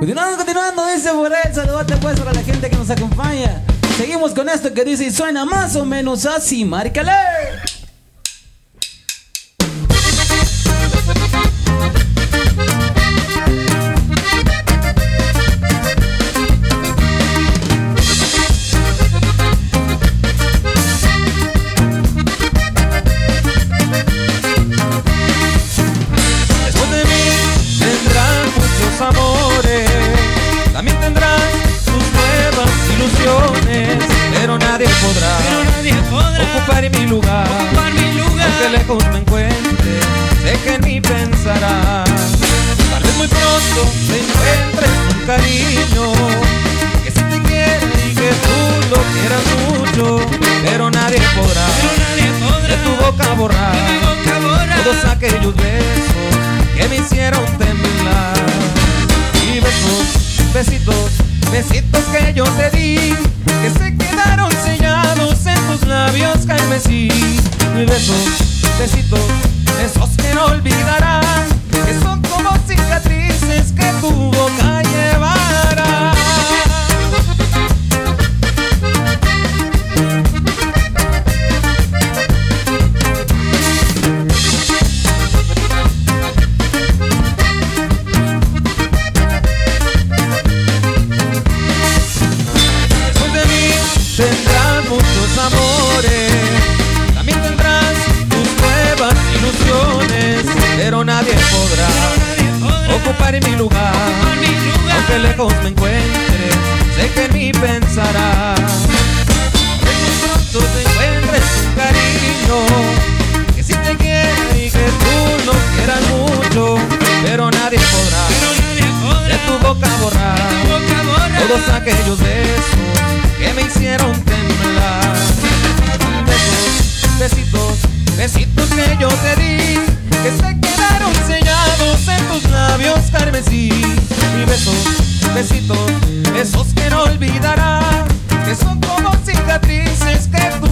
Continuando, dice por él, saludote pues para la gente que nos acompaña. Seguimos con esto que dice y suena más o menos así, márcale. Después de mí tendrán muchos amores, también tendrán sus nuevas ilusiones, pero nadie podrá ocupar mi lugar, aunque lejos me encuentre, sé que en mí pensará. Tal vez muy pronto te encuentres un cariño que si te quiere y que tú lo quieras mucho, pero nadie podrá de tu boca borrar todos aquellos besos que me hicieron temblar. Y besos, besitos, besitos que yo te di, que se quedaron sellados en tus labios carmesí. Y besos, besitos, esos que no olvidarán, que son como cicatrices que tu boca llevará. Tendrás muchos amores, también tendrás tus nuevas ilusiones, pero nadie podrá ocupar mi lugar, aunque lejos me encuentre, sé que en mí pensarás. Que muy pronto te encuentres un cariño que si te quiere y que tú lo quieras mucho, pero nadie podrá de tu boca borrar todos aquellos besos que me hicieron temblar. Besos, besitos, besitos que yo te di, que se quedaron sellados en tus labios carmesí. Y besos, besitos, esos que no olvidarás, que son como cicatrices que tú